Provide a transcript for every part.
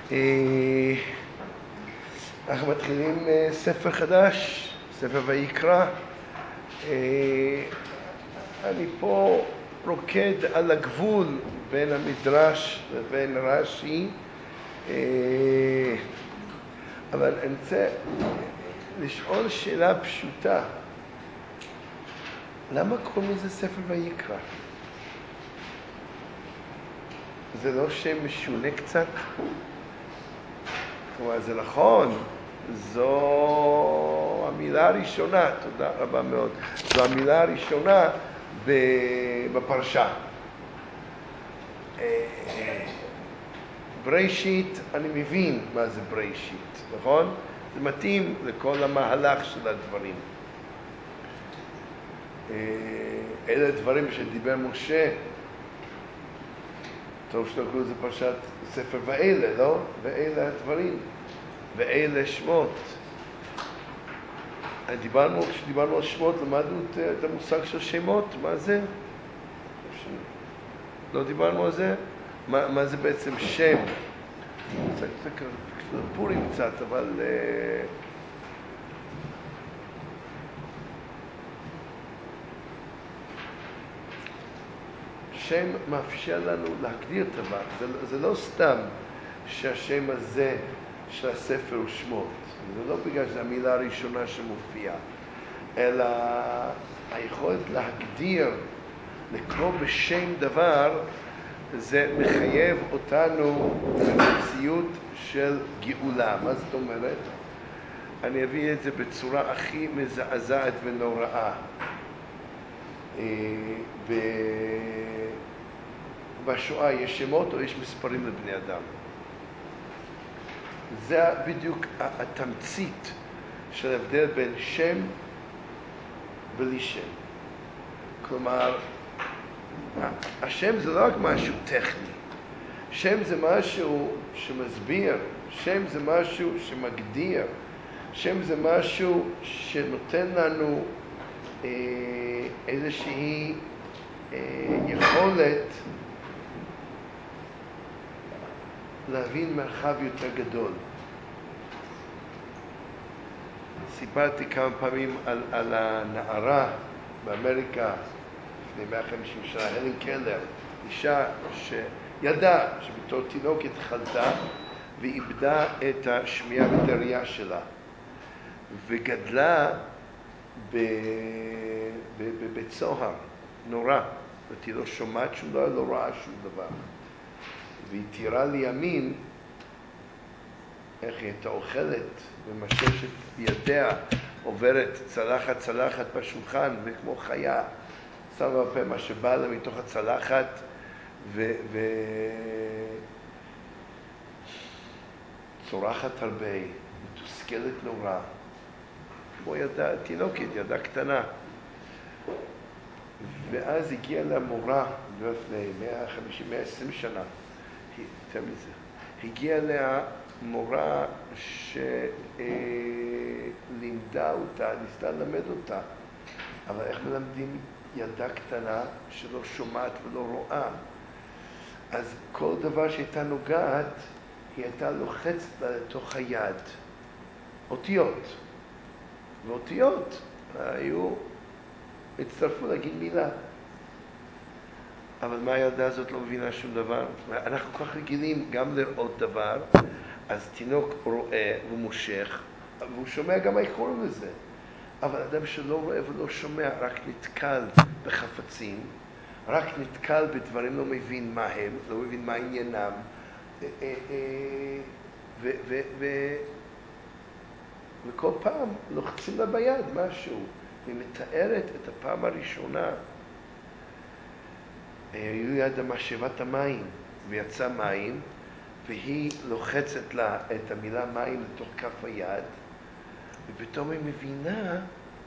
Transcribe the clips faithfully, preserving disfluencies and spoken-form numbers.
אנחנו מתחילים ספר חדש, ספר ויקרא. אני פה רוקד על הגבול בין המדרש לבין רש"י, אבל אני רוצה לשאול שאלה פשוטה. למה קוראים לזה ספר ויקרא? זה לא שם משונה קצת? כלומר, זה נכון, זו המילה הראשונה, תודה רבה מאוד, זו המילה הראשונה בפרשה. בראשית, אני מבין מה זה בראשית, נכון? זה מתאים לכל המהלך של הדברים. אלה הדברים שדיבר משה, טוב שתקראו לזה פרשת ספר ואלה, לא? ואלה הדברים, ואלה שמות. דיברנו, כשדיברנו על שמות, למדנו את המושג של שמות, מה זה? לא דיברנו על זה? מה, מה זה בעצם שם? זה פורים קצת, אבל... שם מאפשר לנו להגדיר דבר. זה, זה לא סתם שהשם הזה של הספר הוא שמות. זה לא בגלל שזו המילה הראשונה שמופיעה, אלא היכולת להגדיר, לקרוא בשם דבר, זה מחייב אותנו למציאות של גאולה. מה זאת אומרת? אני אביא את זה בצורה הכי מזעזעת ונוראה. בשואה יש שמות או יש מספרים לבני אדם? זה בדיוק התמצית של ההבדל בין שם בלי שם. כלומר, השם זה לא רק משהו טכני. שם זה משהו שמסביר, שם זה משהו שמגדיר, שם זה משהו שנותן לנו אה, איזושהי אה, יכולת להבין מרחב יותר גדול. סיפרתי כמה פעמים על, על הנערה באמריקה לפני מאה וחמישים שנה, הלן קלר, אישה שידעה שבתור תינוקת חלתה ואיבדה את השמיעה ואת הראייה שלה, וגדלה בבית סוהר נורא, והיא לא שומעת שום דבר, לא רואה שום דבר. והיא תירה לימין איך היא הייתה אוכלת ומששת בידיה, עוברת צלחת צלחת בשולחן, וכמו חיה שמה בפה מה שבא לה מתוך הצלחת, ו... ו... צורחת הרבה, מתוסכלת נורא, כמו ילדה תינוקת, ילדה קטנה. ואז הגיעה למורה לפני מאה וחמישים מאה ועשרים שנה, יותר מזה, הגיעה לה מורה שלימדה אותה, ניסתה ללמד אותה, אבל איך מלמדים ילדה קטנה שלא שומעת ולא רואה? אז כל דבר שהייתה נוגעת, היא הייתה לוחצת לה לתוך היד. אותיות. ואותיות היו, הצטרפו להגיד מילה. אבל מה הילדה הזאת לא מבינה שום דבר? אנחנו כל כך רגילים גם לראות דבר, אז תינוק רואה ומושך, והוא שומע גם מה קוראים לזה. אבל אדם שלא רואה ולא שומע, רק נתקל בחפצים, רק נתקל בדברים, לא מבין מה הם, לא מבין מה עניינם, ו... ו... ו... וכל פעם לוחצים לה ביד משהו, והיא מתארת את הפעם הראשונה. היו יד המשאבת המים, ויצא מים, והיא לוחצת לה את המילה מים לתוך כף היד, ופתאום היא מבינה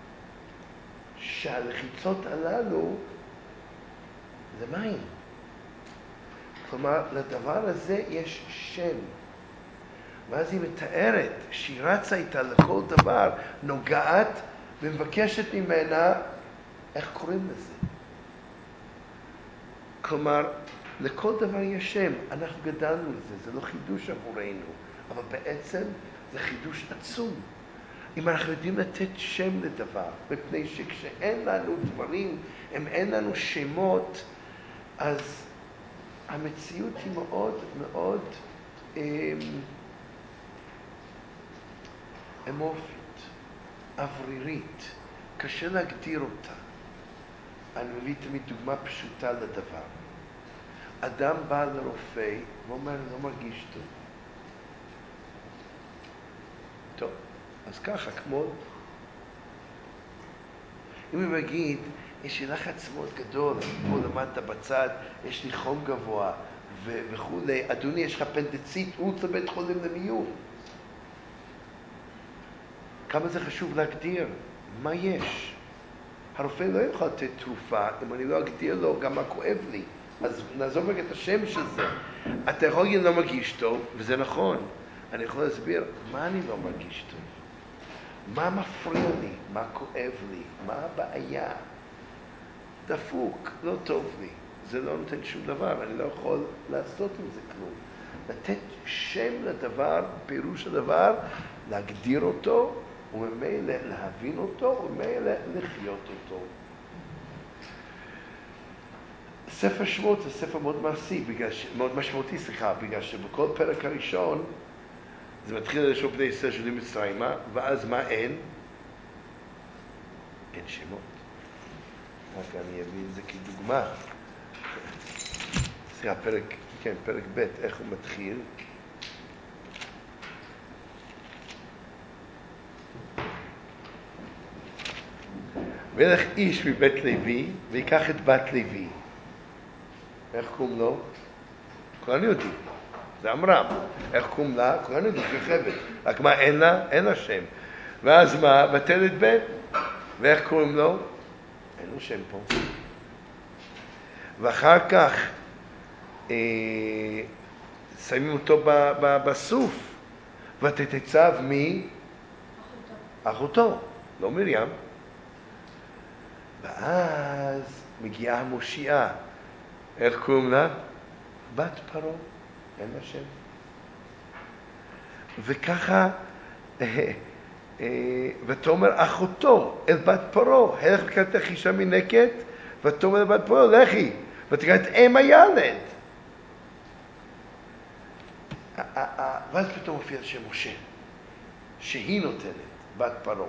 שהלחיצות הללו זה מים. כלומר, לדבר הזה יש שם. ואז היא מתארת שהיא רצה איתה לכל דבר, נוגעת ומבקשת ממנה איך קוראים לזה. כלומר, לכל דבר יש שם, אנחנו גדלנו לזה, זה לא חידוש עבורנו, אבל בעצם זה חידוש עצום. אם אנחנו יודעים לתת שם לדבר, מפני שכשאין לנו דברים, אם אין לנו שמות, אז המציאות היא מאוד מאוד אמורפית, אוורירית, קשה להגדיר אותה. אני מביא תמיד דוגמה פשוטה לדבר. אדם בא לרופא ואומר, אני לא מרגיש טוב. טוב, אז ככה, כמו... אם הוא יגיד, יש לי לחץ מאוד גדול, פה למטה בצד, יש לי חום גבוה ו- וכו', אדוני, יש לך אפנדיציט, רות לבית חולים למיון. כמה זה חשוב להגדיר? מה יש? הרופא לא יכול לתת תרופה אם אני לא אגדיר לו גם מה כואב לי. אז נעזוב רק את השם של זה. אתה יכול להגיד לא מרגיש טוב, וזה נכון. אני יכול להסביר מה אני לא מרגיש טוב. מה מפריע לי? מה כואב לי? מה הבעיה? דפוק, לא טוב לי. זה לא נותן שום דבר, אני לא יכול לעשות עם זה כלום. לתת שם לדבר, פירוש הדבר, להגדיר אותו, וממילא להבין אותו, וממילא לחיות אותו. ספר שמות זה ספר מאוד מעשי, בגלל ש... מאוד משמעותי, סליחה, בגלל שבכל פרק הראשון זה מתחיל לשאול בני ישראל שיוצאים מצרימה, ואז מה אין? אין שמות. רק אני אביא את זה כדוגמה. סליחה, פרק, כן, פרק ב', איך הוא מתחיל? וילך איש מבית לוי, ויקח את בת לוי. איך קוראים לו? כולנו יודעים. זה אמרם. איך קוראים לה? כולנו יודעים, יוכבד. רק מה, אין לה? אין לה שם. ואז מה? ותלד בן. ואיך קוראים לו? אין לו שם פה. ואחר כך אה, שמים אותו ב, ב, בסוף. ותתצב מי? אחותו. אחותו. לא מרים. ואז מגיעה המושיעה. איך קוראים לה? בת פרעה. אין לה שם. וככה, אה, אה, ותאמר אחותו אל בת פרעה, הלך לקראתך אישה מנקת, ותאמר לבת פרעה, לכי, ותקרא את אם הילד. ואז פתאום מופיע שם משה, שהיא נותנת, בת פרעה.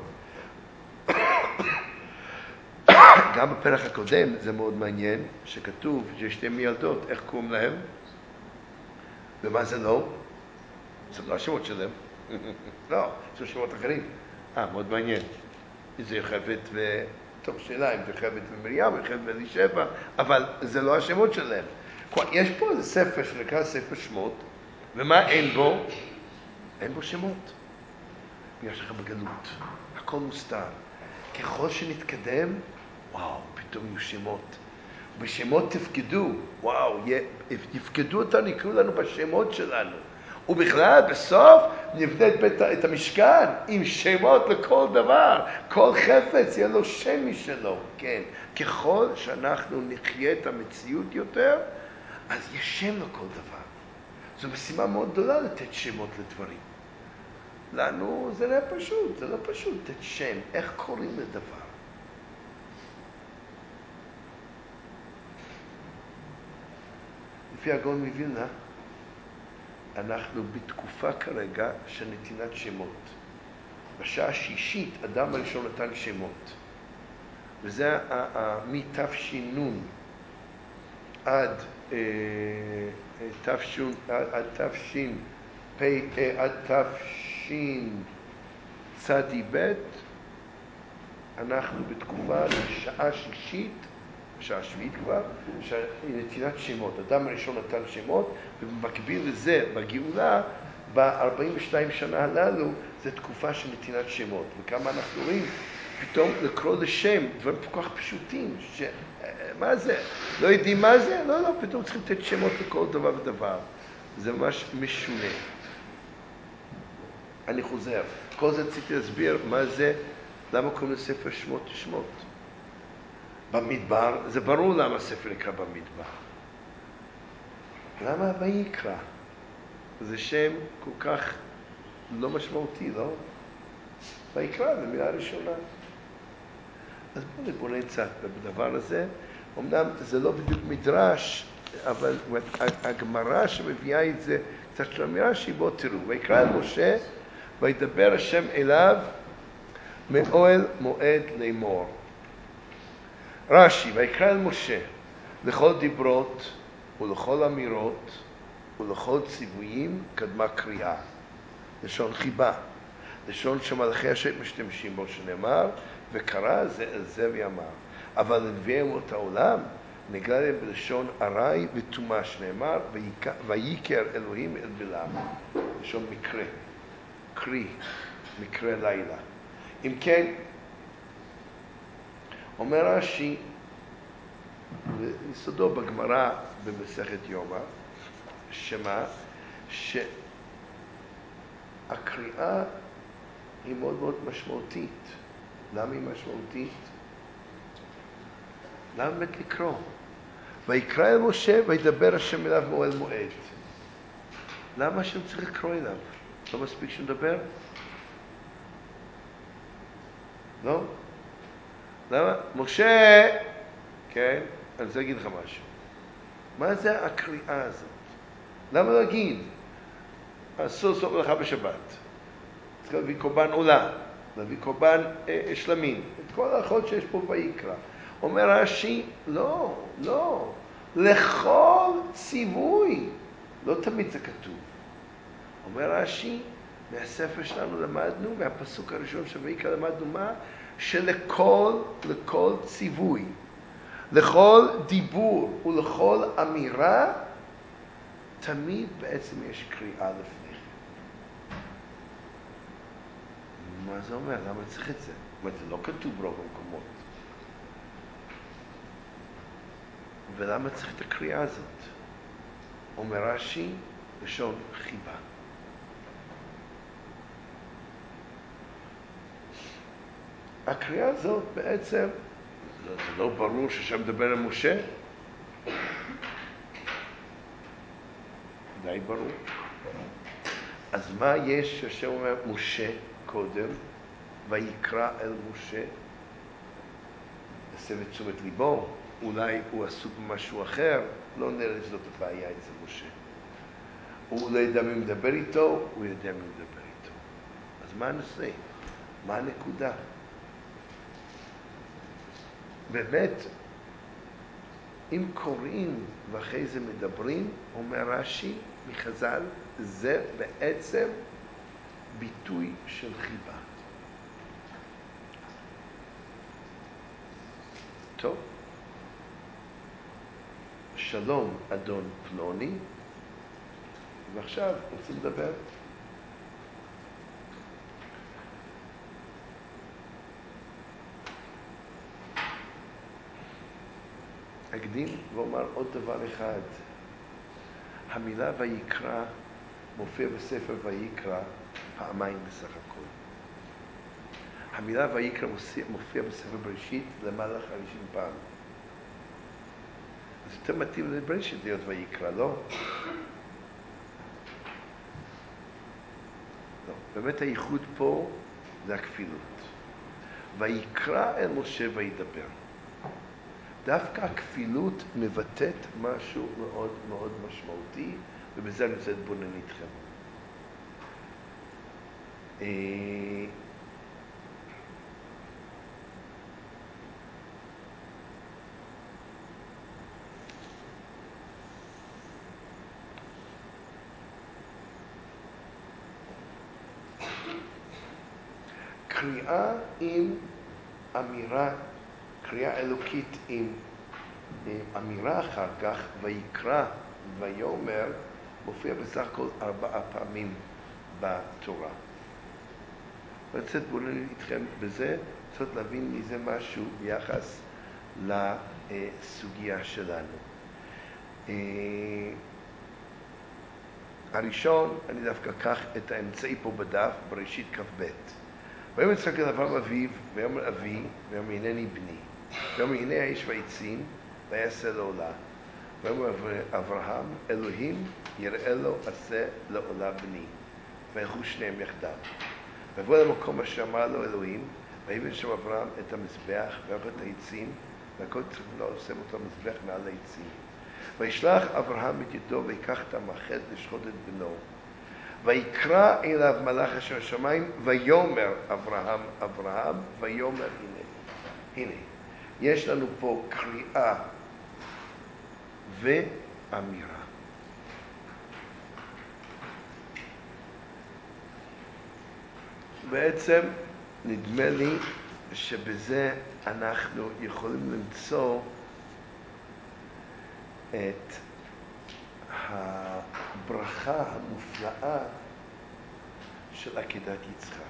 גם בפרק הקודם זה מאוד מעניין, שכתוב שיש שתי מילדות, איך קוראים להם? ומה זה לא? זה לא השמות שלהם. לא, זה שמות אחרים. אה, מאוד מעניין. זה יוכבד ו... טוב, שאלה אם זה יוכבד ומרים, יוכבד ואלישבע, אבל זה לא השמות שלהם. יש פה איזה ספר שנקרא ספר שמות, ומה אין בו? אין בו שמות. בגלל שלך בגלות. הכל מוסתר. ככל שנתקדם, וואו, פתאום יהיו שמות. בשמות תפקדו, וואו, יפקדו אותנו, יקראו לנו בשמות שלנו. ובכלל, בסוף, נבנה את, בית, את המשכן עם שמות לכל דבר. כל חפץ יהיה לו שם משלו. כן, ככל שאנחנו נחיה את המציאות יותר, אז יש שם לכל דבר. זו משימה מאוד גדולה לתת שמות לדברים. לנו זה לא פשוט, זה לא פשוט לתת שם. איך קוראים לדבר? לפי הגאון מווילנה, אנחנו בתקופה כרגע של נתינת שמות. בשעה השישית, אדם הראשון נתן שמות. וזה מתש"ן עד תש"ן, עד תש"פ, עד תש"צ"ב, אנחנו בתקופה לשעה שישית, שעה שביעית כבר, נתינת שמות. אדם הראשון נתן שמות, ובמקביל לזה, בגאולה, ב-ארבעים ושתיים שנה הללו, זו תקופה של נתינת שמות. וכמה אנחנו רואים, פתאום לקרוא לשם, דברים כל כך פשוטים, ש... מה זה? לא יודעים מה זה? לא, לא, פתאום צריכים לתת שמות לכל דבר ודבר. זה ממש משונה. אני חוזר. כל זה רציתי להסביר מה זה, למה קוראים לספר שמות שמות. במדבר, זה ברור למה הספר נקרא במדבר. למה ויקרא? זה שם כל כך לא משמעותי, לא? ויקרא זה מילה ראשונה. אז בואו נבונן קצת בדבר הזה. אמנם זה לא בדיוק מדרש, אבל הגמרא שמביאה את זה קצת של אמירה שהיא, בואו תראו. ויקרא אל משה וידבר השם אליו מאוהל מועד לאמור. רש"י, ויקרא אל משה לכל דיברות ולכל אמירות ולכל ציוויים קדמה קריאה. לשון חיבה. לשון שמלאכי השם משתמשים בו, שנאמר, וקרא זה אל זה ויאמר. אבל לנביאי אומות העולם נגלה להם בלשון ארעי וטומאה, שנאמר, ויקר אלוהים אל בלעם. לשון מקרה, קרי, מקרה לילה. אם כן, אומר רש"י, יסודו בגמרא במסכת יומא, שמה? שהקריאה היא מאוד מאוד משמעותית. למה היא משמעותית? למה באמת לקרוא? ויקרא אל משה וידבר השם אליו מאוהל מועד. למה השם צריך לקרוא אליו? לא מספיק שנדבר? לא? למה? משה, כן, אני רוצה להגיד לך משהו. מה זה הקריאה הזאת? למה להגיד? אסור סוף לך בשבת. צריך להביא קורבן עולה, להביא קורבן אה, שלמים. את כל ההלכות שיש פה ויקרא. אומר רש"י, לא, לא. לכל ציווי. לא תמיד זה כתוב. אומר רש"י, מהספר שלנו למדנו, מהפסוק הראשון של ויקרא למדנו מה? שלכל, לכל ציווי, לכל דיבור ולכל אמירה, תמיד בעצם יש קריאה לפני. מה זה אומר? למה צריך את זה? זאת אומרת, זה לא כתוב ברוב המקומות. ולמה צריך את הקריאה הזאת? אומר רש"י, לשון חיבה. הקריאה הזאת בעצם, זה לא ברור ששם מדבר על משה? די ברור. אז מה יש שהשם אומר משה קודם, ויקרא אל משה? עשה לתשומת ליבו, אולי הוא עסוק במשהו אחר, לא נראה שזאת הבעיה אצל משה. הוא לא ידע מי מדבר איתו, הוא ידע מי מדבר איתו. אז מה נעשה? מה הנקודה? באמת, אם קוראים ואחרי זה מדברים, אומר רש"י מחז"ל, זה בעצם ביטוי של חיבה. טוב. שלום אדון פלוני, ועכשיו רוצים לדבר. אקדים ואומר עוד דבר אחד. המילה ויקרא מופיע בספר ויקרא פעמיים בסך הכל. המילה ויקרא מופיע בספר בראשית למעלה חמישים פעם. אז יותר מתאים לבראשית להיות ויקרא, לא? לא. באמת הייחוד פה זה הכפילות. ויקרא אל משה וידבר. דווקא הכפילות מבטאת משהו מאוד מאוד משמעותי, ובזה אני רוצה להתבונן איתכם. קריאה עם אמירה, קריאה אלוקית עם אמירה אחר כך, ויקרא ויאמר, מופיע בסך הכל ארבעה פעמים בתורה. אני רוצה להתבונן איתכם בזה, צריך להבין מזה משהו ביחס לסוגיה שלנו. הראשון, אני דווקא אקח את האמצעי פה בדף, בראשית כ"ב. ויאמר יצחק אל אברהם אביו, ויאמר אבי, ויאמר הנני בני. ויאמר הנה האיש ויצים, ויעשה לעולה. ואומר אברהם, אלוהים יראה לו עשה לעולה בני, וילכו שניהם יחדיו. ויבוא למקום אשר אמר לו אלוהים, ויבן שם אברהם את המזבח, וערך את העצים, והכל צריך לו עושה אותו המזבח מעל העצים. וישלח אברהם את ידו, ויקח את המחט לשחוט את בנו. ויקרא אליו מלאך אשר השמיים, ויאמר אברהם, אברהם, ויאמר הנה. הנה, יש לנו פה קריאה ואמירה. בעצם נדמה לי שבזה אנחנו יכולים למצוא את הברכה המופלאה של עקדת יצחק.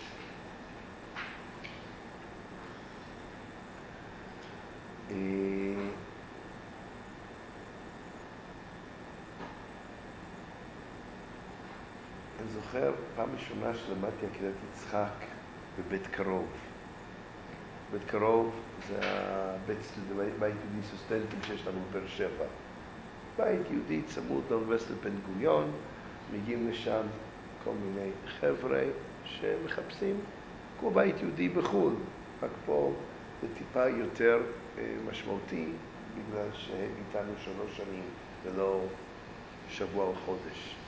אני זוכר פעם ראשונה שלמדתי עקדת יצחק בבית קרוב. בית קרוב זה הבית בית יהודי סטודנטים שיש לנו בבאר שבע. בית יהודי צמוד לאוניברסיטת בן גוריון, מגיעים לשם כל מיני חבר'ה שמחפשים כמו בית יהודי בחו"ל, רק פה זה טיפה יותר משמעותי בגלל שהם איתנו שלוש שנים ולא שבוע או חודש.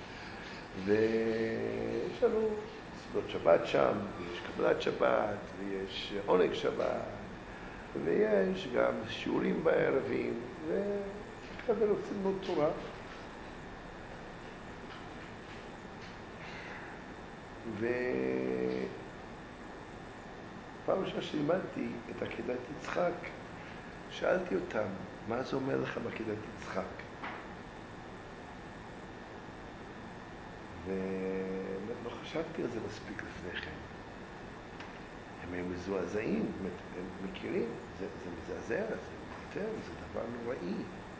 ויש לנו סעודות שבת שם, ויש קבלת שבת, ויש עונג שבת, ויש גם שיעורים בערבים, וכזה רוצים ללמוד תורה. ופעם ראשונה שלימדתי את עקדת יצחק, שאלתי אותם, מה זה אומר לכם עקדת יצחק? ולא חשבתי על זה מספיק לפני כן. הם היו מזועזעים, הם מכירים, זה, זה מזעזע, זה יותר, זה דבר נוראי.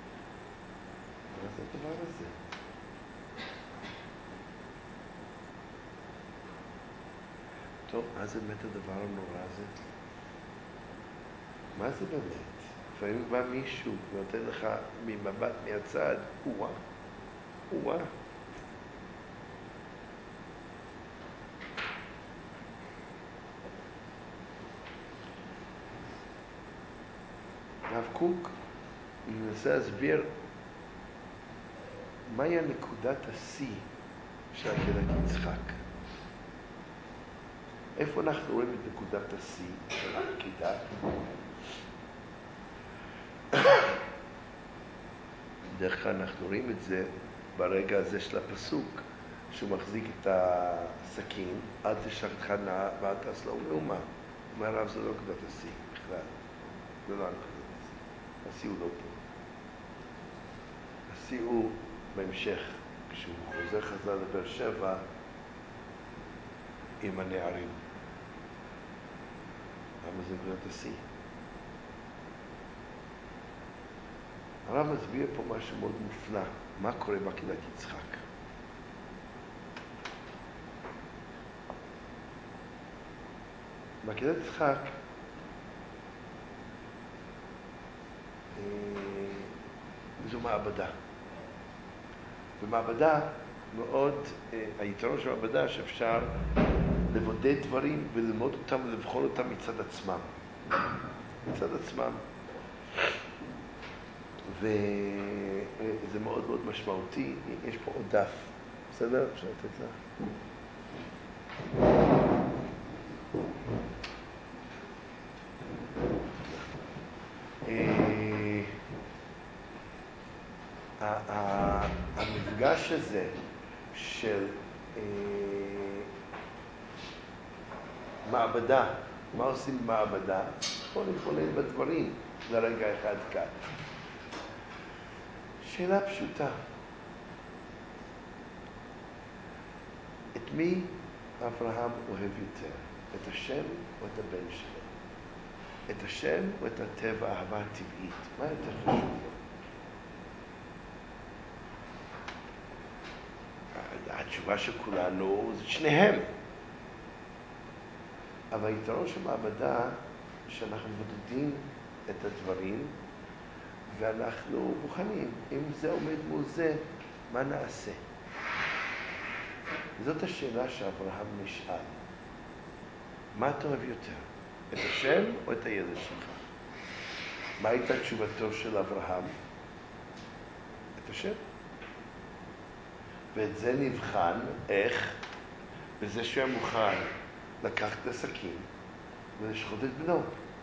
מה זה הדבר הזה? טוב, מה זה באמת הדבר הנורא הזה? מה זה באמת? לפעמים בא מישהו ונותן לך ממבט מהצד, וואה, וואה. הרב קוק מנסה להסביר מהי נקודת השיא של עקדת יצחק. איפה אנחנו רואים את נקודת השיא של העקדה? בדרך כלל אנחנו רואים את זה ברגע הזה של הפסוק, שהוא מחזיק את הסכין, אל תשלח את חנה ואל תעש לו מאומה. אומר הרב, זה לא נקודת השיא בכלל. זה לא נקודת השיא. השיא הוא לא פה. השיא הוא בהמשך, כשהוא חוזר חזר לבאר שבע עם הנערים. למה זה נקודת השיא? הרב מסביר פה משהו מאוד מופלא, מה קורה בעקדת יצחק. בעקדת יצחק זו מעבדה. במעבדה מאוד, היתרון של מעבדה שאפשר לבודד דברים וללמוד אותם ולבחון אותם מצד עצמם. מצד עצמם. וזה מאוד מאוד משמעותי. יש פה עוד דף. בסדר? אפשר לתת לה. המפגש הזה של מעבדה, מה עושים במעבדה? בואו נתבונן בדברים לרגע אחד כאן. שאלה פשוטה. את מי אברהם אוהב יותר? את השם או את הבן שלו? את השם או את הטבע, האהבה הטבעית? מה יותר חשוב לו? התשובה של כולנו זה שניהם. אבל היתרון של מעבדה שאנחנו מבודדים את הדברים ואנחנו מוכנים, אם זה עומד מול זה, מה נעשה? זאת השאלה שאברהם נשאל. מה אתה אוהב יותר? את השם או את הילד שלך? מה הייתה תשובתו של אברהם? את השם. ואת זה נבחן, איך? בזה שהוא מוכן לקחת את הסכין ולשחוט את בנו.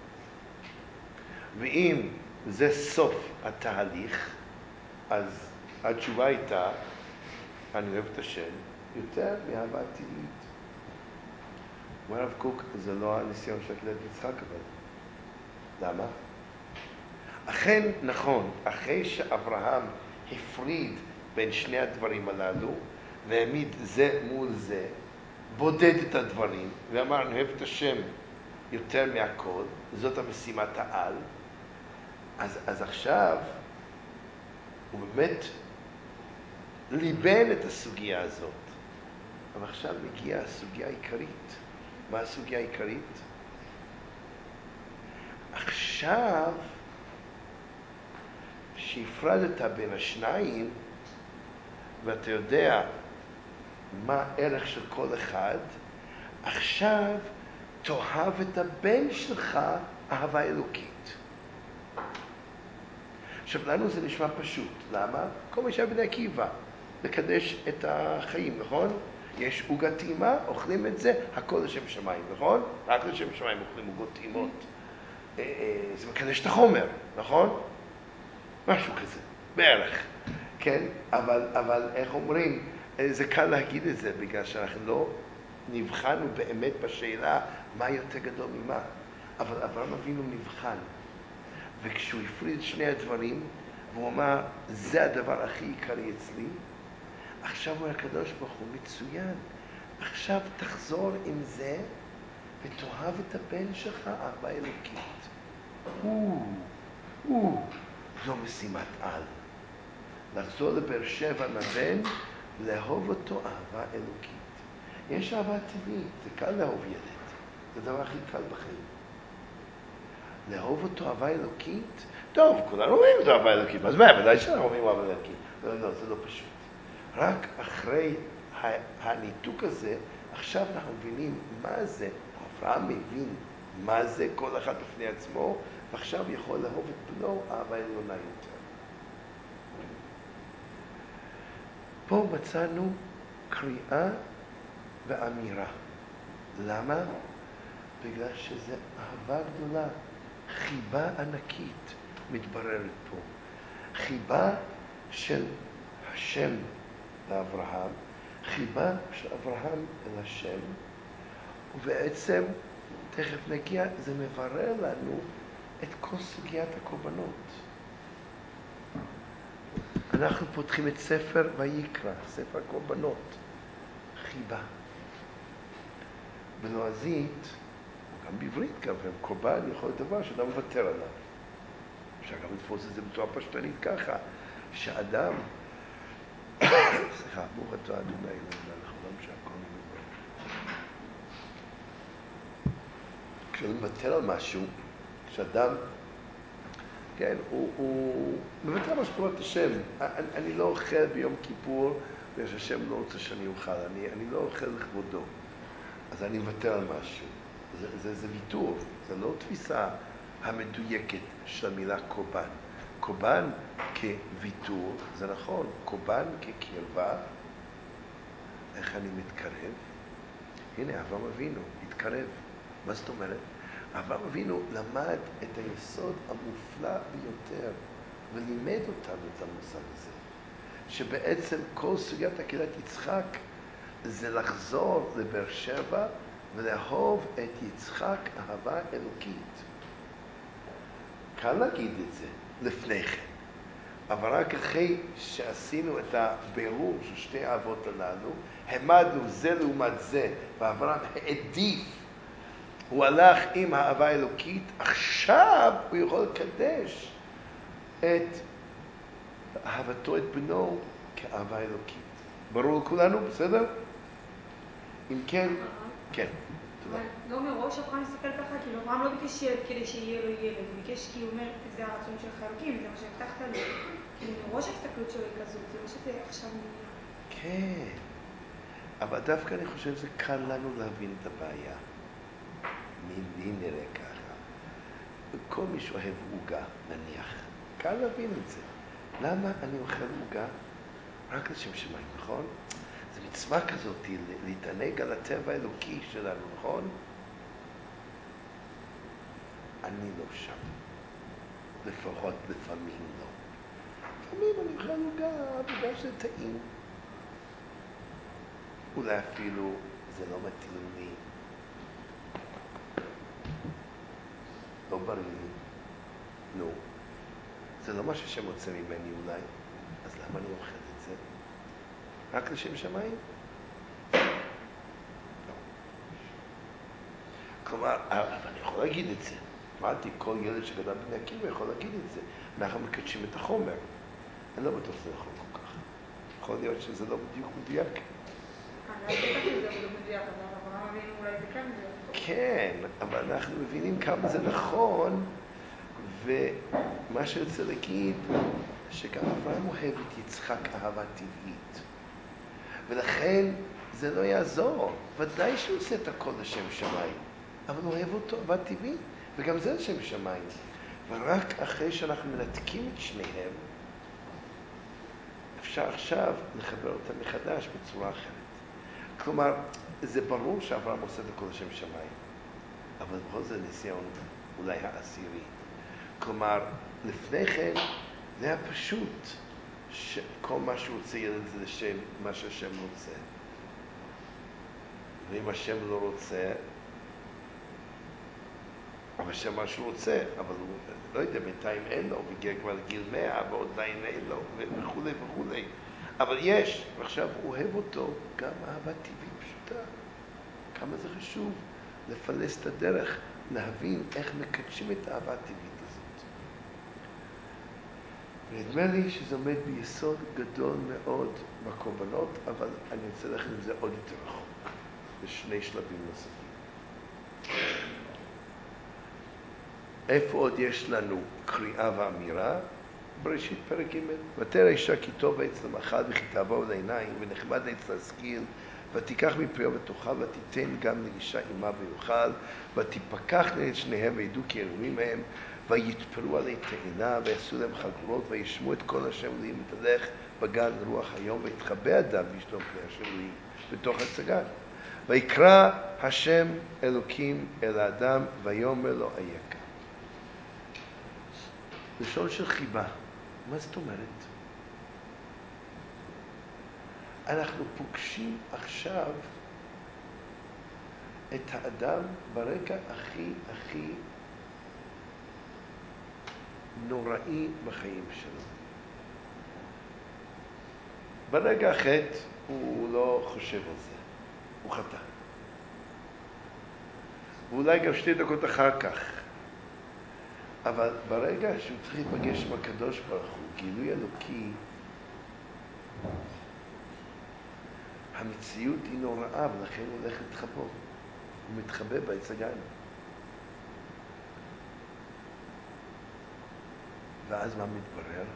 ואם זה סוף התהליך, אז התשובה הייתה, אני אוהב את השם, יותר מאהבה טבעית. אומר הרב קוק, זה לא הניסיון של הכלת יצחק, אבל למה? אכן, נכון, אחרי שאברהם הפריד בין שני הדברים הללו, והעמיד זה מול זה, בודד את הדברים, ואמר, אני אוהב את השם יותר מהכל, זאת המשימת העל, אז, אז עכשיו הוא באמת ליבן את הסוגיה הזאת. אבל עכשיו מגיעה הסוגיה העיקרית. מה הסוגיה העיקרית? עכשיו שהפרדת בין השניים, ואתה יודע מה הערך של כל אחד, עכשיו תאהב את הבן שלך אהבה אלוקית. עכשיו, לנו זה נשמע פשוט. למה? כל מה שהיה בני עקיבא, לקדש את החיים, נכון? יש עוגת טעימה, אוכלים את זה, הכל לשם שמיים, נכון? רק לשם שמיים אוכלים עוגות טעימות. זה מקדש את החומר, נכון? משהו כזה, בערך. כן? אבל, אבל איך אומרים? זה קל להגיד את זה, בגלל שאנחנו לא נבחנו באמת בשאלה מה יותר גדול ממה. אבל אברהם אבינו נבחן. וכשהוא הפריד שני הדברים, והוא אמר, זה הדבר הכי עיקרי אצלי, עכשיו הוא הקדוש ברוך הוא מצוין. עכשיו תחזור עם זה, ותאהב את הבן שלך אהבה אלוקית. הוא, הוא, זו משימת על. לחזור לבאר שבע לבן, לאהוב אותו אהבה אלוקית. יש אהבה טבעית, זה קל לאהוב ילד. זה הדבר הכי קל בחיים. לאהוב אותו אהבה אלוקית? טוב, כולנו רואים את אהבה אלוקית. אז מה, ודאי שאנחנו רואים אהבה אלוקית. לא, לא, זה לא פשוט. רק אחרי הניתוק הזה, עכשיו אנחנו מבינים מה זה. אברהם מבין מה זה כל אחד בפני עצמו, ועכשיו יכול לאהוב את בנו אהבה עליונה יותר. פה מצאנו קריאה ואמירה. למה? בגלל שזה אהבה גדולה, חיבה ענקית מתבררת פה. חיבה של השם לאברהם, חיבה של אברהם אל השם, ובעצם, תכף נגיע, זה מברר לנו את כל סוגיית הקורבנות. אנחנו פותחים את ספר ויקרא, ספר הקורבנות, חיבה. בלועזית, או גם בעברית גם, קורבן יכול להיות דבר שאדם מוותר עליו. אפשר גם לתפוס את זה בצורה פשטנית ככה, שאדם, סליחה, ברוך אתה אדוני אלוהינו מלך העולם שהכל נהיה בדברו. כשאדם מוותר על משהו, כשאדם, כן, הוא, הוא מוותר על משפחות השם. אני, אני לא אוכל ביום כיפור, בגלל שהשם לא רוצה שאני אוכל, אני, אני לא אוכל לכבודו. אז אני מוותר על משהו. זה, זה, זה ויתור, זה לא תפיסה המדויקת של מילה קורבן. קורבן כוויתור, זה נכון, קורבן כקרבה, איך אני מתקרב? הנה, אברהם אבינו, התקרב. מה זאת אומרת? אברהם אבינו למד את היסוד המופלא ביותר, ולימד אותנו את המושג הזה, שבעצם כל סוגיית עקדת יצחק זה לחזור לבאר שבע ולאהוב את יצחק אהבה אלוקית. קל להגיד את זה לפני כן, אבל רק אחרי שעשינו את הבירור של שתי האהבות הללו, העמדנו זה לעומת זה, ואברהם העדיף, הוא הלך עם האהבה האלוקית, עכשיו הוא יכול לקדש את אהבתו את בנו כאהבה אלוקית. ברור לכולנו? בסדר? אם כן, כן. אבל לא מראש אברהם מסתכל ככה, כאילו אברהם לא ביקש ילד כדי שיהיה לו ילד, הוא ביקש כי הוא אומר, זה הרצון שלך אלוקים, זה מה שהבטחת לי. כאילו מראש ההסתכלות שלו היא כזאת, זה לא שזה עכשיו נהיה. כן, אבל דווקא אני חושב שזה קל לנו להבין את הבעיה. מי נראה ככה? כל מי שאוהב עוגה, נניח, קל להבין את זה. למה אני אוכל עוגה? רק לשם שמיים, נכון? זו מצווה כזאת, להתענג על הטבע האלוקי שלנו, נכון? אני לא שם. לפחות לפעמים לא. לפעמים אני אוכל עוגה בגלל שזה טעים. אולי אפילו זה לא מתאים לי. לא בריא לי. נו. זה לא מה ששם רוצה ממני אולי. אז למה אני אוכל את זה? רק לשם שמיים? לא. כלומר, אבל אני יכול להגיד את זה. אמרתי, כל ילד שגדל בני עקיבא יכול להגיד את זה. אנחנו מקדשים את החומר. אני לא בטוח שזה נכון כל כך. יכול להיות שזה לא בדיוק מדויק. אני לא בטח שזה לא מדויק, אבל אברהם אבינו אולי זה כן מדויק. כן, אבל אנחנו מבינים כמה זה נכון, ומה שרצה להגיד, שגם אברהם אוהב את יצחק אהבה טבעית. ולכן זה לא יעזור. ודאי שהוא עושה את הכל לשם שמיים, אבל הוא אוהב אותו אהבה טבעית, וגם זה לשם שמיים. ורק אחרי שאנחנו מנתקים את שניהם, אפשר עכשיו לחבר אותם מחדש בצורה אחרת. כלומר, זה ברור שאברהם עושה את הכל לשם שמיים, אבל בכל זה ניסיון אולי העשירי. כלומר, לפני כן זה היה פשוט שכל מה שהוא רוצה ילד זה לשם מה שהשם רוצה. ואם השם לא רוצה, אבל השם מה שהוא רוצה, אבל הוא לא יודע, בינתיים אין לו, וגיע כבר לגיל מאה, ועוד עדיין אין לו, וכו' וכו'. אבל יש, ועכשיו הוא אוהב אותו, גם אהבה טבעית פשוטה. כמה זה חשוב לפלס את הדרך, להבין איך מקדשים את האהבה הטבעית הזאת. נדמה לי שזה עומד ביסוד גדול מאוד בקורבנות, אבל אני רוצה ללכת עם זה עוד יותר רחוק, בשני שלבים נוספים. איפה עוד יש לנו קריאה ואמירה? בראשית פרק ג' ותרא אישה כי טוב עץ למאכל וכי תעבור לעיניים ונחמד עץ להשכיל ותיקח מפריו ותאכל ותיתן גם לאישה עמה ויאכל ותפקחנה את שניהם וידעו כי ערומים הם ויתפרו עלי תאנה ויעשו להם חגורות וישמעו את כל השם אלוהים ותלך בגן רוח היום ויתחבא אדם וישתום פני השם אלוהים בתוך הצגן ויקרא השם אלוקים אל האדם ויאמר לו אייכה. לשון של חיבה. מה זאת אומרת? אנחנו פוגשים עכשיו את האדם ברגע הכי הכי נוראי בחיים שלו. ברגע החטא הוא לא חושב על זה, הוא חטא. ואולי גם שתי דקות אחר כך. אבל ברגע שהוא צריך להיפגש עם הקדוש ברוך הוא, גילוי אלוקי, המציאות היא נוראה, ולכן הוא הולך להתחבא. הוא מתחבא בעץ הגן. ואז מה מתברר?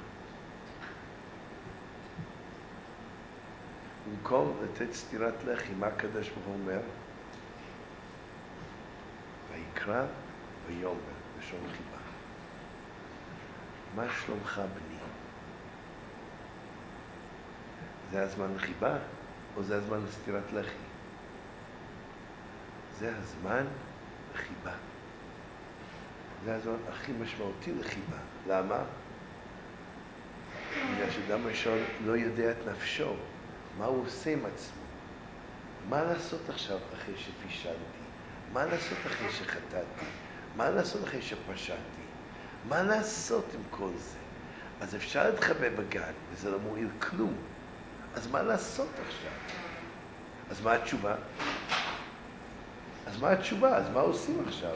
במקום לתת סטירת לחי, מה הקדוש ברוך הוא אומר? ויקרא ויאמר, לשון חיבה. מה שלומך בני? זה הזמן לחיבה או זה הזמן לסטירת לחי? זה הזמן לחיבה. זה הזמן הכי משמעותי לחיבה. למה? בגלל שאדם ראשון לא יודע את נפשו, מה הוא עושה עם עצמו. מה לעשות עכשיו אחרי שפישלתי? מה לעשות אחרי שחטאתי? מה לעשות אחרי שפשעתי? מה לעשות עם כל זה? אז אפשר להתחבא בגן, וזה לא מועיל כלום. אז מה לעשות עכשיו? אז מה התשובה? אז מה התשובה? אז מה עושים עכשיו?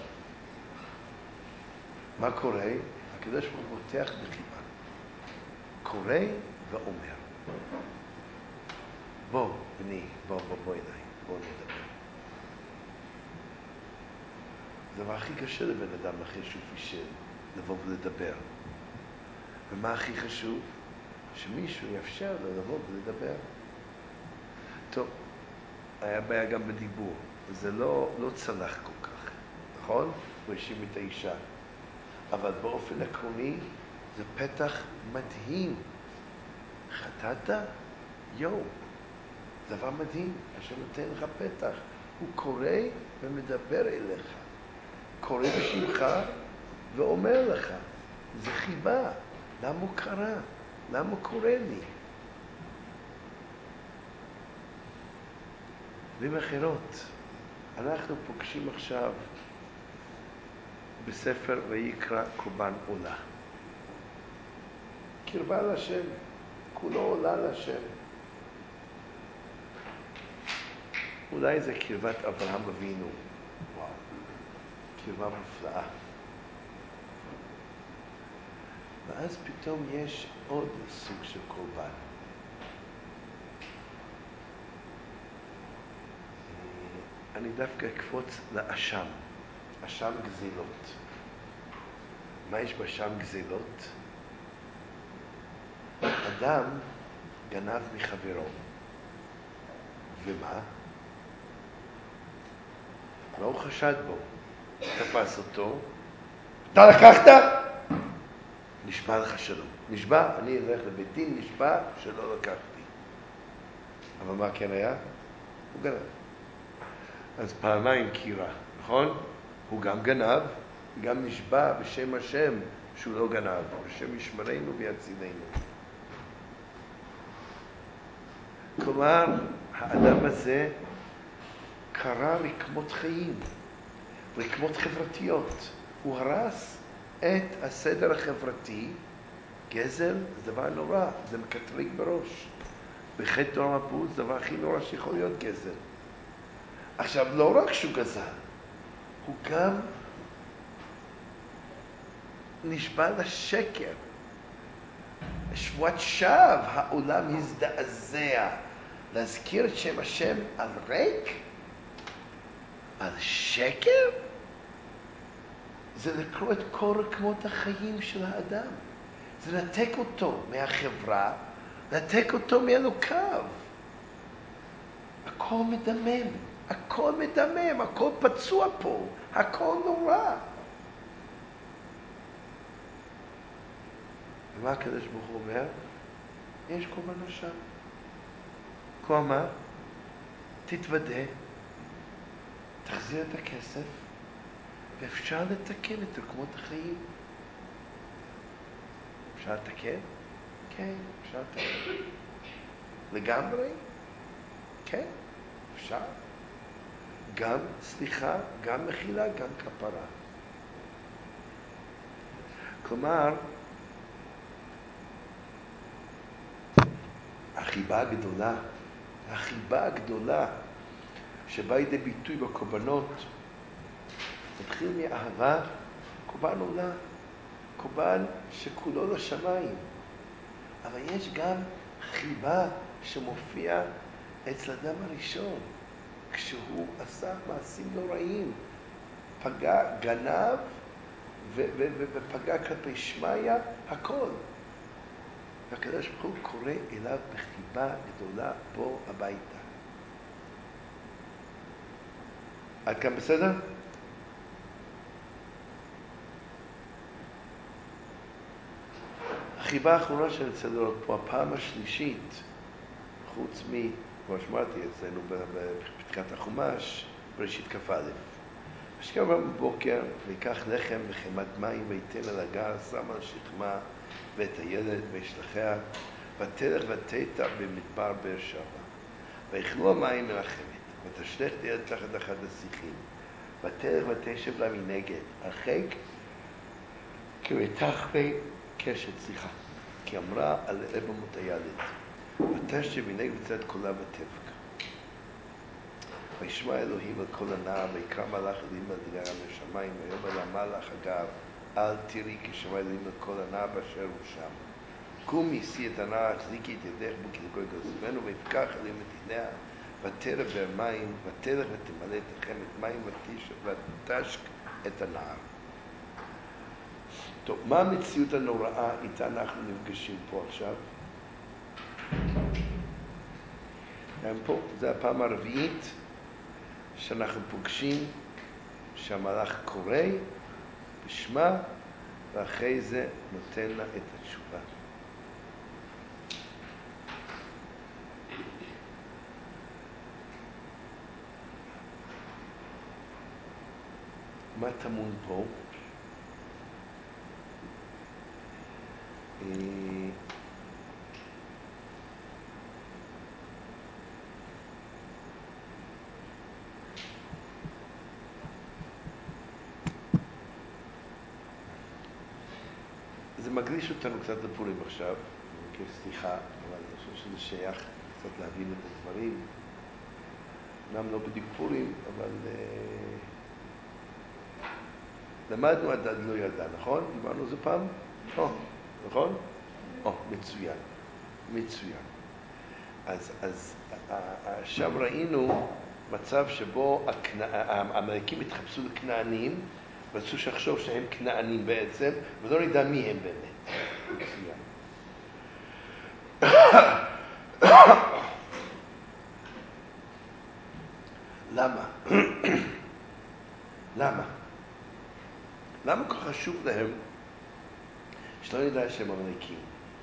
מה קורה? הקדוש ברוך הוא פותח בחיבה. קורא ואומר. בוא, בני, בוא, בוא, בוא אליי, בוא נדבר. הדבר הכי קשה לבן אדם אחרי שהוא פישל, לבוא ולדבר. ומה הכי חשוב? שמישהו יאפשר לו לבוא ולדבר. טוב, היה בעיה גם בדיבור, וזה לא, לא צלח כל כך, נכון? הוא האשים את האישה. אבל באופן עקרוני זה פתח מדהים. חטאת? יו, דבר מדהים, השם נותן לך פתח. הוא קורא ומדבר אליך. קורא בשמך ואומר לך. זה חיבה. למה הוא קרא? למה הוא קורא לי? במילים אחרות, אנחנו פוגשים עכשיו בספר ויקרא קורבן עולה. קרבה להשם, כולו עולה להשם. אולי זה קרבת אברהם אבינו. וואו, קרבה מופלאה. ואז פתאום יש עוד סוג של קורבן. אני דווקא אקפוץ לאשם, אשם גזילות. מה יש באשם גזילות? אדם גנב מחברו. ומה? מה הוא חשד בו? תפס אותו, אתה לקחת? נשבע לך שלום. נשבע, אני אלך לבית דין, נשבע שלא לקחתי. אבל מה כן היה? הוא גנב. אז פעמיים קירה, נכון? הוא גם גנב, גם נשבע בשם השם שהוא לא גנב, בשם ישמרנו ויצילנו. כלומר, האדם הזה קרא רקמות חיים, רקמות חברתיות. הוא הרס את הסדר החברתי. גזל זה דבר נורא, זה מקטרג בראש. בחטא תורה מפות זה דבר הכי נורא שיכול להיות גזל. עכשיו, לא רק שהוא גזל, הוא גם נשבע לשקר. שבועת שווא, העולם הזדעזע. להזכיר את שם השם על ריק? על שקר? זה לקרוא את כל רקמות החיים של האדם. זה לנתק אותו מהחברה, לנתק אותו מאלוקיו. הכל מדמם, הכל מדמם, הכל פצוע פה, הכל נורא. ומה הקדוש ברוך הוא אומר? יש קורבן אשם. כלומר, תתוודה, תחזיר את הכסף, ואפשר לתקן את רקמות החיים. אפשר לתקן? כן, אפשר לתקן. לגמרי? כן, אפשר. גם סליחה, גם מחילה, גם כפרה. כלומר, החיבה הגדולה, החיבה הגדולה שבאה לידי ביטוי בקורבנות, מתחיל מאהבה, קורבן עולה, קורבן שכולו לשמיים. אבל יש גם חיבה שמופיע אצל אדם הראשון, כשהוא עשה מעשים נוראים, פגע, גנב ו- ו- ו- ופגע כלפי שמיה, הכל. והקדוש ברוך הוא קורא אליו בחיבה גדולה בו הביתה. עד כאן בסדר? החיבה האחרונה שאני רוצה לראות פה, הפעם השלישית, חוץ מ, כמו שמעתי אצלנו בפתחת החומש, בראשית כ"א. ושכב בבוקר ויקח לחם וחמת מים ויתן על הגר, שם על שכמה ואת הילד וישלחיה, ותלך ותטע במדבר באר שבע. ויאכלו המים מרחמת, ותשלח את הילד תחת אחד השיחים, ותלך ותשב לה מנגד, הרחק כרתחי קשת, סליחה, כי אמרה על לב אמות הילד, ותשב מנגד בצד קולה ותבק. וישמע אלוהים על כל הנער, ויקרא מלאך אלוהים על דגר מהשמיים, ויאמר למלאך הגר, אל תראי, כי שמע אלוהים על כל הנער באשר הוא שם. קומי, שאי את הנער, החזיקי את ידך בו, כי לגוי גוזמנו, ויפקח אלוהים את עיניה, ותרא באר מים, ותלך ותמלא את החמת מים, ותשק את הנהר. טוב, מה המציאות הנוראה איתה אנחנו נפגשים פה עכשיו? פה, זה הפעם הרביעית שאנחנו פוגשים שהמלאך קורא בשמה, ואחרי זה נותן לה את התשובה. מה טמון פה? זה מגליש אותנו קצת לפורים עכשיו, מבקש סליחה, אבל אני חושב שזה שייך קצת להבין את הדברים. אמנם לא בדיוק פורים, אבל uh, למדנו עד עד לא ידע, נכון? דיברנו זה פעם? או, נכון? או, מצוין, מצוין. אז, אז שם ראינו מצב שבו האמריקאים התחפשו לכנענים, רצו שחשוב שהם כנענים בעצם, ולא נדע מי הם באמת. מצוין. למה? למה? למה כל חשוב להם שלא נדע שהם אמריקאים?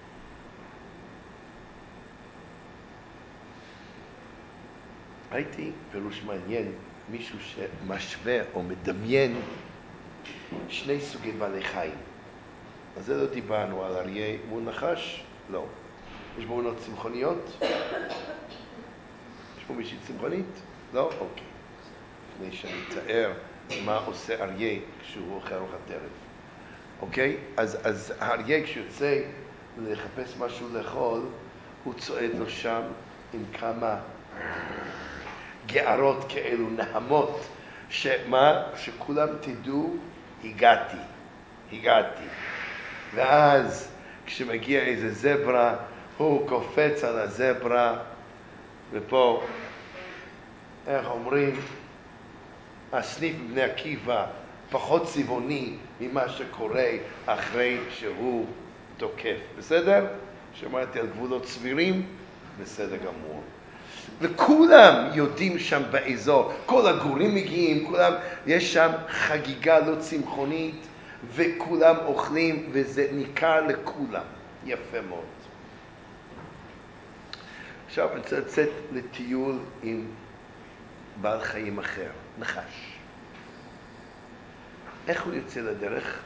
הייתי פירוש מעניין, מישהו שמשווה או מדמיין שני סוגי בעלי חיים. אז זה לא דיברנו על אריה מול נחש? לא. יש בו עונות צמחוניות? יש פה מישהי צמחונית? לא? אוקיי. לפני שאני אתאר מה עושה אריה כשהוא אוכל ארוחת ערב. אוקיי? אז, אז האריה כשיוצא לחפש משהו לאכול, הוא צועד לו שם עם כמה גערות כאלו נהמות, שמה? שכולם תדעו, הגעתי, הגעתי. ואז כשמגיע איזה זברה, הוא קופץ על הזברה, ופה, איך אומרים, הסניף בני עקיבא פחות צבעוני ממה שקורה אחרי שהוא תוקף. בסדר? שמעתי על גבולות סבירים? בסדר גמור. וכולם יודעים שם באזור, כל הגורים מגיעים, כולם, יש שם חגיגה לא צמחונית, וכולם אוכלים, וזה ניכר לכולם. יפה מאוד. עכשיו אני רוצה לצאת לטיול עם בעל חיים אחר, נחש. איך הוא יוצא לדרך?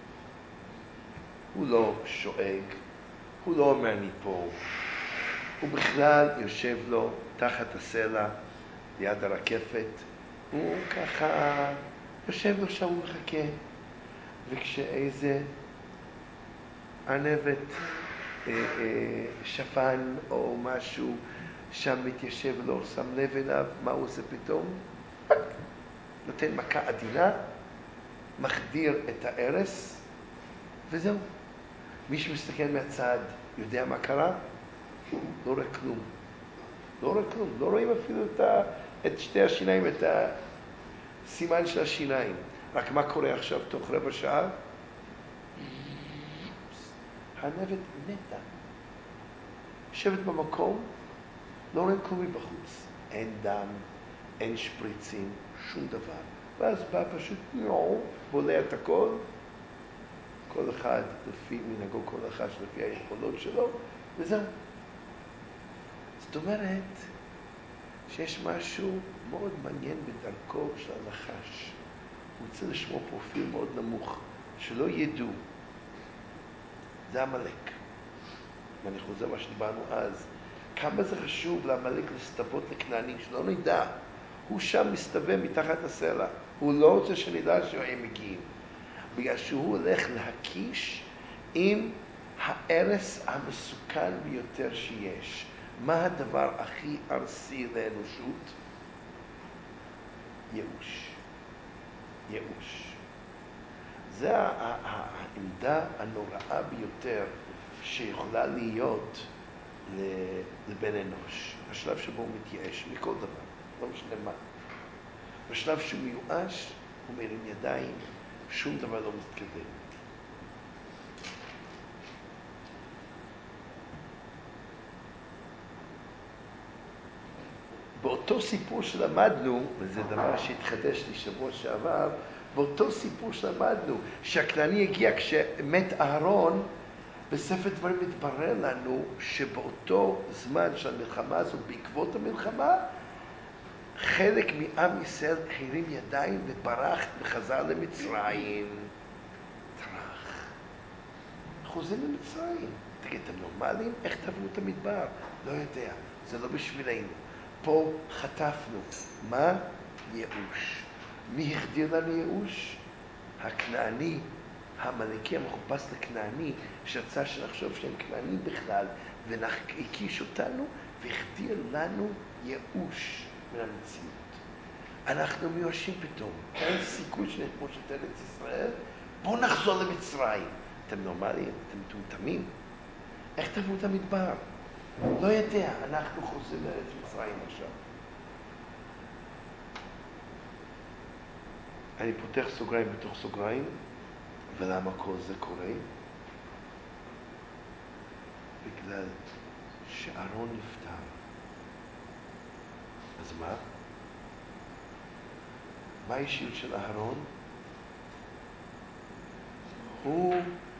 הוא לא שואג, הוא לא אומר אני פה, הוא בכלל יושב לו תחת הסלע, ליד הרקפת, הוא ככה יושב לו שם ומחכה, וכשאיזה ארנבת, אה, אה, שפן או משהו שם מתיישב לו, שם לב אליו, מה הוא עושה פתאום? נותן מכה עדינה, מחדיר את הארס, וזהו. מי שמסתכל מהצד יודע מה קרה? לא רואה כלום. לא רואה כלום. לא רואים אפילו את, ה, את שתי השיניים, את הסימן של השיניים. רק מה קורה עכשיו תוך רבע שעה? הארנבת מתה. יושבת במקום, לא רואים כלום מבחוץ. אין דם, אין שפריצים, שום דבר. ואז בא פשוט נו, בולע את הכל. כל אחד לפי מנהגו, כל אחד לפי היכולות שלו, וזהו. זאת אומרת שיש משהו מאוד מעניין בדרכו של הנחש. הוא רוצה לשמור פרופיל מאוד נמוך, שלא ידעו. זה המלאק. ואני חוזר מה שדיברנו אז. כמה זה חשוב למלאק להסתוות לכנענים, שלא נדע. הוא שם מסתובב מתחת הסלע. הוא לא רוצה שנדע שהם מגיעים. בגלל שהוא הולך להקיש עם הארס המסוכן ביותר שיש. מה הדבר הכי ארסי לאנושות? ייאוש. ייאוש. זה העמדה הנוראה ביותר שיכולה להיות לבן אנוש, השלב שבו הוא מתייאש מכל דבר, לא משנה מה. בשלב שהוא מיואש, הוא מרים ידיים, שום דבר לא מתקדם. באותו סיפור שלמדנו, וזה דבר שהתחדש לי שבוע שעבר, באותו סיפור שלמדנו, שהכנעני הגיע כשמת אהרון, בספר דברים מתברר לנו שבאותו זמן של המלחמה הזו, בעקבות המלחמה, חלק מעם ישראל הרים ידיים וברח וחזר למצרים. טרח. חוזרים למצרים. תגיד, אתם נורמליים? איך תעברו את המדבר? לא יודע, זה לא בשבילנו. פה חטפנו. מה? ייאוש. מי החדיר לנו ייאוש? הכנעני, המלאקי המחופש לכנעני, שרצה שנחשוב שהם כנענים בכלל, והקיש אותנו והחדיר לנו ייאוש מן המציאות. אנחנו מיואשים פתאום. אין סיכוי שנכבוש את ארץ ישראל, בואו נחזור למצרים. אתם נורמליים? אתם מטומטמים? איך תעברו את המדבר? לא יודע, אנחנו חוזרים לארץ מצרים עכשיו. אני פותח סוגריים בתוך סוגריים, ולמה כל זה קורה? בגלל שאהרון נפטר. אז מה? מה האישיות של אהרון? הוא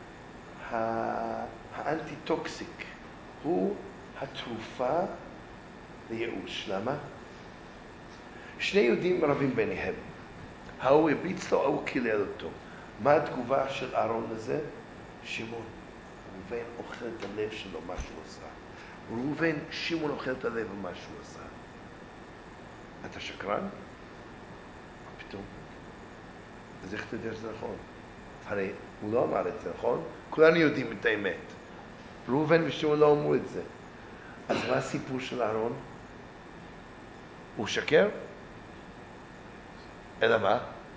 האנטי-טוקסיק, הוא התרופה לייאוש. למה? שני יהודים רבים ביניהם. ההוא הביץ לו, ההוא קילל אותו. מה התגובה של אהרון לזה? שמעון. ראובן אוכל את הלב שלו, מה שהוא עשה. ראובן, שמעון אוכל את הלב ומה שהוא עשה. אתה שקרן? פתאום. אז איך אתה יודע שזה נכון? הרי הוא לא אמר את זה, נכון? כולנו יודעים את האמת. ראובן ושמעון לא אמרו את זה. אז מה הסיפור של אהרון? הוא שקר? אלא מה?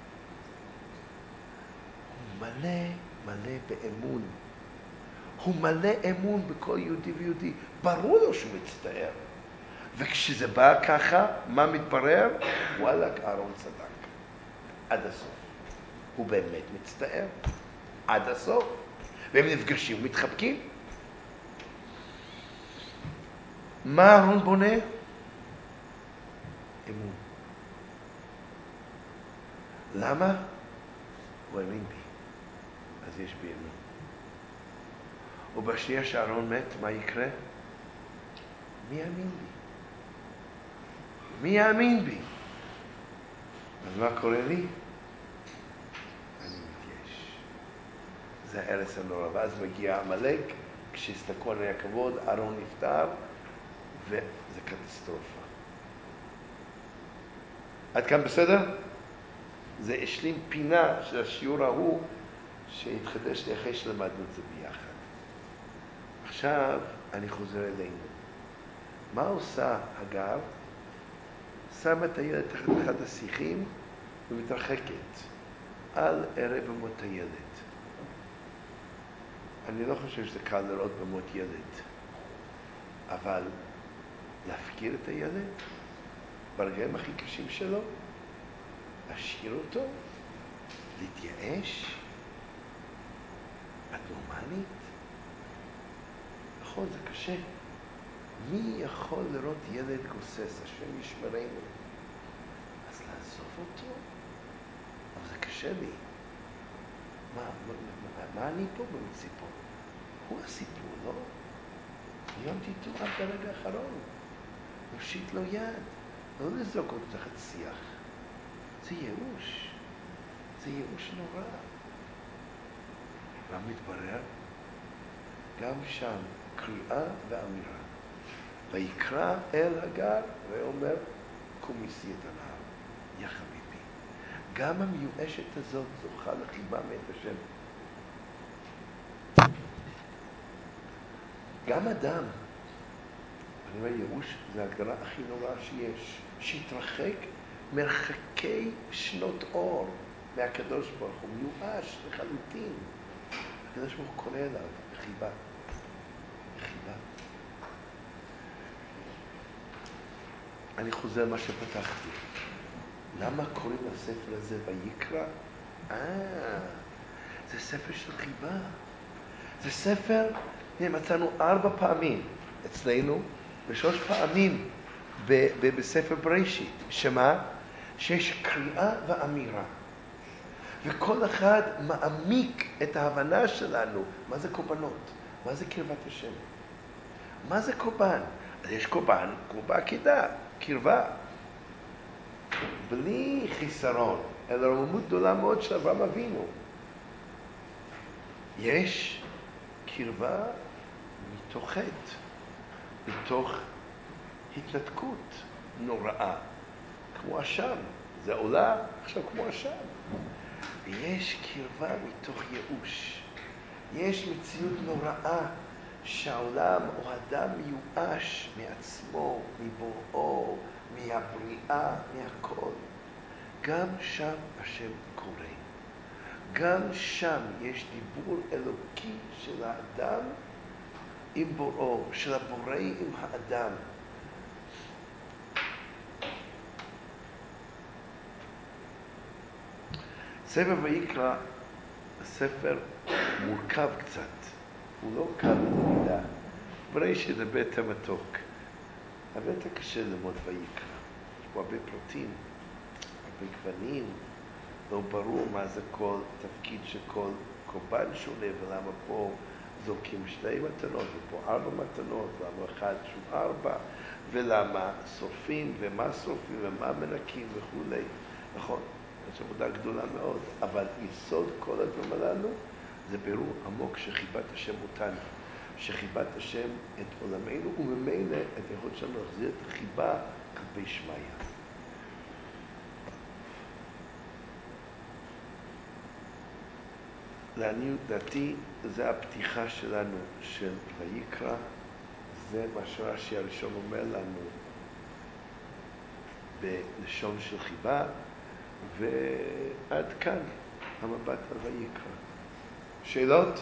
הוא מלא, מלא באמון. הוא מלא אמון בכל יהודי ויהודי. ברור לו שהוא מצטער. וכשזה בא ככה, מה מתברר? וואלק, אהרון צדק. עד הסוף. הוא באמת מצטער. עד הסוף. והם נפגשים ומתחבקים. מה אהרון בונה? אמון. למה? הוא האמין בי. אז יש בי אמון. ובשנייה שאהרון מת, מה יקרה? מי יאמין בי? מי יאמין בי? אז מה קורה לי? אני מתייאש. זה הארץ הנורא. ואז מגיע המלאק, כשהסתכלו עלי הכבוד, אהרון נפטר, וזה קטסטרופה. עד כאן בסדר? זה השלים פינה של השיעור ההוא, שהתחדש לי אחרי שלמדנו את זה ביחד. עכשיו אני חוזר אלינו. מה עושה הגר? שמה את הילד תחת אחד השיחים ומתרחקת על ערב במות הילד. אני לא חושב שזה קל לראות במות ילד, אבל להפקיר את הילד ברגעים הכי קשים שלו, להשאיר אותו, להתייאש, את נורמלית? נכון, זה קשה. מי יכול לראות ילד גוסס, השם ישמרנו? אז לעזוב אותו? אבל זה קשה לי. מה, מה, מה, מה אני פה במציפו? הוא הסיפור, לא? יום תיתו עד ברגע האחרון. הושיט לו יד. לא לזרוק אותו תחת שיח. זה ייאוש. זה ייאוש נורא. מה מתברר? גם שם קריאה ואמירה. ויקרא אל הגר ואומר, קומי שיא את הנהר, יא חביבי. גם המיואשת הזאת זוכה לחיבה מאת השם. גם אדם, אני אומר, ייאוש זה ההגדרה הכי נוראה שיש, שהתרחק מרחקי שנות אור מהקדוש ברוך הוא, מיואש לחלוטין. הקדוש ברוך הוא קורא אליו בחיבה. בחיבה. אני חוזר מה שפתחתי. למה קוראים לספר הזה ויקרא? אה, זה ספר של חיבה. זה ספר, הנה מצאנו ארבע פעמים אצלנו, ושלוש פעמים ב- ב- בספר בראשית. שמה? שיש קריאה ואמירה. וכל אחד מעמיק את ההבנה שלנו. מה זה קורבנות? מה זה קרבת השם? מה זה קורבן? אז יש קורבן, כמו בעקידה, קרבה. בלי חיסרון, אלא רוממות גדולה מאוד של אברהם אבינו. יש קרבה מתוך חטא, מתוך התנתקות נוראה, כמו אשם. זה עולה עכשיו כמו אשם. יש קרבה מתוך ייאוש. יש מציאות נוראה שהעולם או האדם מיואש מעצמו, מבוראו, מהבריאה, מהכל. גם שם השם קורא. גם שם יש דיבור אלוקי של האדם עם בוראו, של הבורא עם האדם. ספר ויקרא, ספר מורכב קצת. הוא לא קל ללמידה. בראשית זה בית המתוק. הרבה יותר קשה ללמוד ויקרא. יש פה הרבה פרטים, הרבה גוונים. לא ברור מה זה כל תפקיד של כל קורבן שונה, ולמה פה זורקים שתי מתנות, ופה ארבע מתנות, ולמה אחד שוב ארבע, ולמה שורפים, ומה שורפים, ומה מנקים וכו'. נכון, יש עבודה גדולה מאוד, אבל יסוד כל הדברים הללו זה בירור עמוק שחיבת השם אותנו, שחיבת השם את עולמנו, וממילא את היכולת שלנו להחזיר את החיבה כלפי שמיה. לעניות דעתי, זה הפתיחה שלנו של ויקרא, זה מה שרש"י הראשון אומר לנו בלשון של חיבה, ועד כאן המבט על ויקרא. שאלות?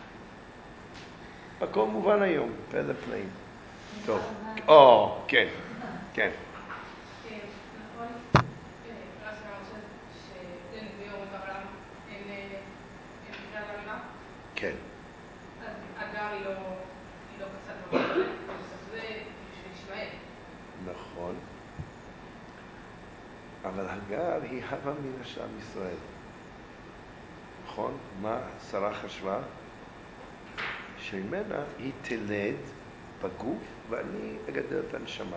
הכל מובן היום, פלא פלאים. טוב, או, כן, כן. נכון, רש"י אמר שלנביאי אומות העולם אין קריאה ואמירה? כן. אז אגר היא לא קצת במקום הזה, בסוף זה בשביל ישמעאל. נכון. אבל הגר היא הווה אמינא של עם ישראל. נכון? מה שרה חשבה? שממנה היא תלד בגוף ואני אגדל את הנשמה.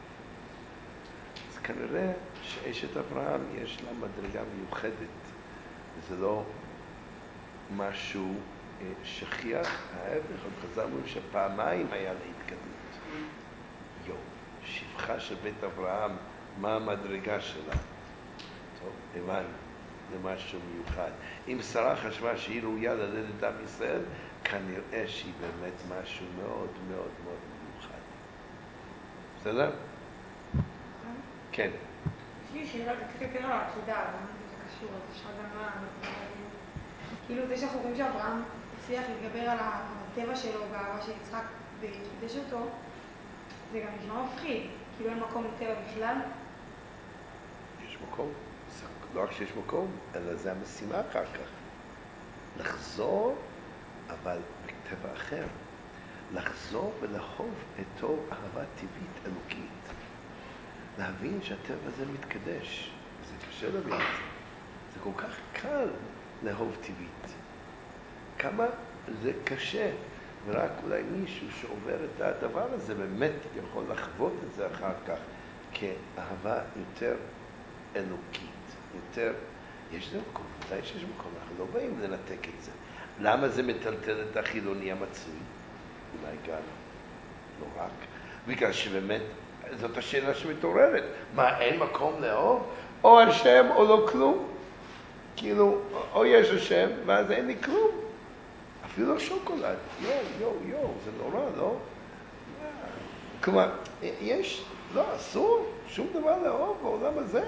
אז כנראה שאשת אברהם יש לה מדרגה מיוחדת. וזה לא משהו שכיח, ההפך, עוד חזרנו שפעמיים היה לה התגלות. יו, שפחה של בית אברהם, מה המדרגה שלה? טוב, הבנו, זה משהו מיוחד. אם שרה חשבה שהיא ראויה ללדת עם ישראל, כנראה שהיא באמת משהו מאוד מאוד מאוד מיוחד. בסדר? כן. יש לי שאלה, זה קצת יותר על העקידה, אבל זה קשור, אז יש הגנה, כאילו זה שאנחנו רואים שאברהם הצליח להתגבר על הטבע שלו והאהבה של יצחק וקידש אותו, זה גם נשמע מפחיד, כאילו אין מקום לטבע בכלל. יש מקום, לא רק שיש מקום, אלא זה המשימה אחר כך. לחזור, אבל בטבע אחר. לחזור ולאהוב את אור אהבה טבעית אלוקית. להבין שהטבע הזה מתקדש. זה קשה להבין את זה. זה כל כך קל לאהוב טבעית. כמה זה קשה. ורק אולי מישהו שעובר את הדבר הזה באמת יכול לחוות את זה אחר כך כאהבה יותר אלוקית. יותר, יש זה מקום, ודאי שיש מקום, אנחנו לא באים לנתק את זה. למה זה מטלטל את החילוני המצוי? אולי גם לא רק. בגלל שבאמת זאת השאלה שמתעוררת. מה, אין מקום לאהוב? או השם או לא כלום? כאילו, או יש השם ואז אין לי כלום. אפילו לא שוקולד. יו, יו, יו, זה נורא, לא? כלומר, יש, לא, אסור שום דבר לאהוב בעולם הזה.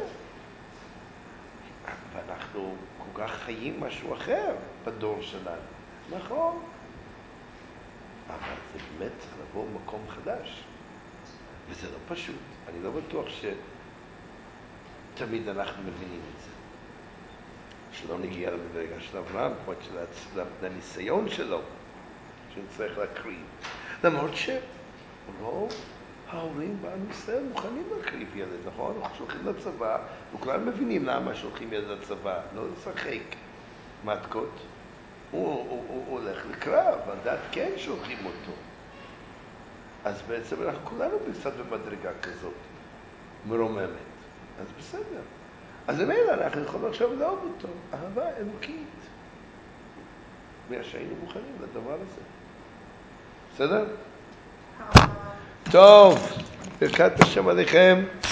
ואנחנו כל כך חיים משהו אחר בדור שלנו. נכון. אבל זה באמת צריך לבוא מקום חדש. וזה לא פשוט. אני לא בטוח שתמיד אנחנו מבינים את זה. שלא נגיע למדרגה של אברהם, כמו לניסיון שלו, שנצטרך להקריב. למרות שרוב ההורים בעם ישראל מוכנים להקריב ילד, נכון? אנחנו שולחים לצבא, וכולם מבינים למה שולחים ילד לצבא, לא לשחק מתקות. הוא, הוא, הוא, הוא הולך לקרב, הדת כן שולחים אותו. אז בעצם אנחנו כולנו קצת במדרגה כזאת, מרוממת. אז בסדר. אז למילא אנחנו יכולים עכשיו לאהוב אותו, אהבה אלוקית. והשיינו מוכנים לדבר הזה. בסדר? טוב, ברכת השם עליכם.